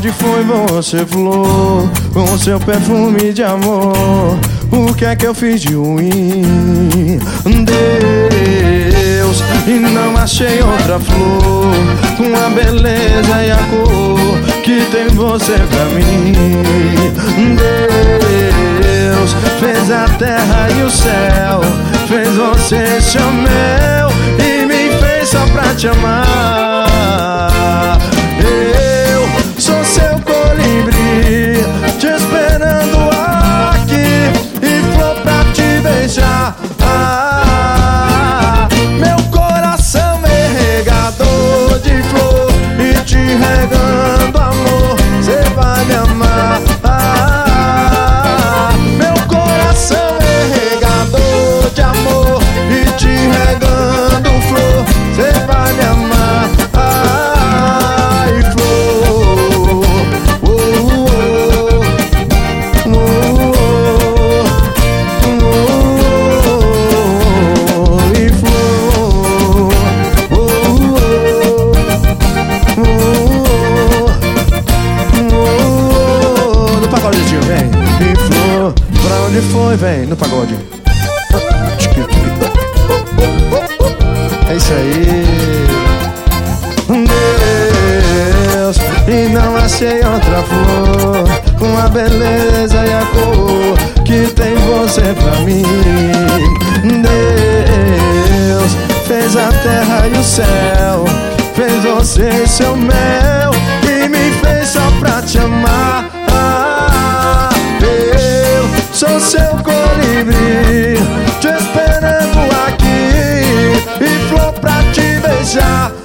onde foi você, flor, com seu perfume de amor? O que é que eu fiz de ruim, Deus? E não achei outra flor com a beleza e a cor que tem você pra mim. Deus fez a terra e o céu, fez você seu mel e me fez só pra te amar. Eu sou seu colibri, te esperando aqui, e flor pra te beijar. Meu coração é regador de flor, e te regando amor, cê vai me amar. Meu coração é regador de amor, e te regando flor, cê vai me amar. Ai, flor, oh, oh, oh, oh, e flor, oh, oh, oh, no pagodinho, vem. E flor, pra onde foi, vem, no pagode. É isso aí. Deus, e não achei outra flor com a beleza e a cor que tem você pra mim. Deus fez a terra e o céu, fez você seu mel e me fez só pra te amar. Eu sou seu colibri, te esperando aqui, e flor pra te beijar.